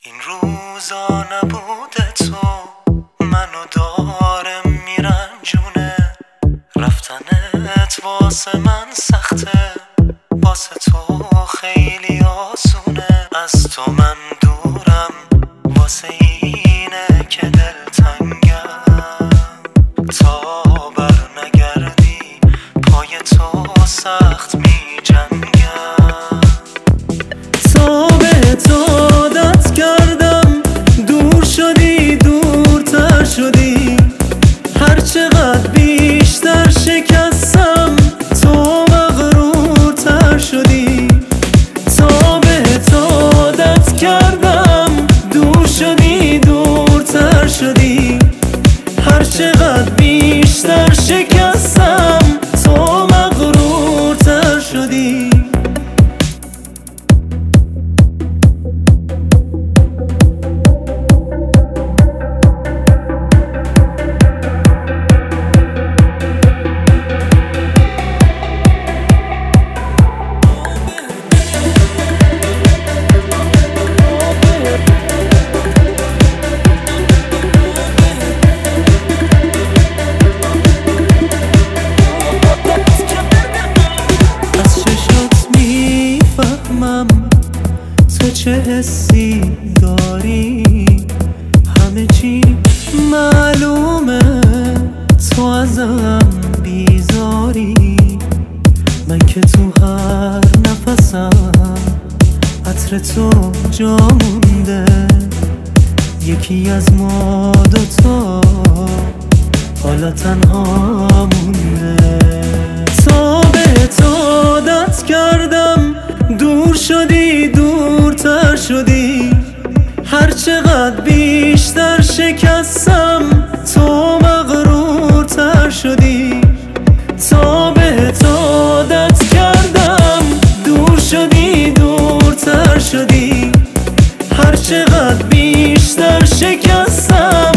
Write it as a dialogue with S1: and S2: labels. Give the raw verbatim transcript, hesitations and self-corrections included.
S1: این روزا نبود تو منو داره میرنجونه، رفتنت واسه من سخته، واسه تو خیلی آسونه. از تو من دورم واسه اینه که دلتنگم، تا بر نگردی پای تو سخت می جنگم. تا به تو عادت کردم، دور شدی دورتر شدی، هر چقدر بیشتر شکستم تو مغرورتر شدی. تا به تو عادت کردم، دور شدی دورتر شدی، هر چقدر بیشتر شکستم تو مغرورتر شدی. تو چه حسی داری، همه چی معلومه، تو ازم بیزاری. من که تو هر نفسم عطر تو جا مونده، یکی از ما دوتا حالا تنها مونده. تا به تو عادت کردم، دور شدی دورتر شدی، هر چقدر بیشتر شکستم تو مغرورتر شدی. تا به تو عادت کردم، دور شدی دورتر شدی، هر چقدر بیشتر شکستم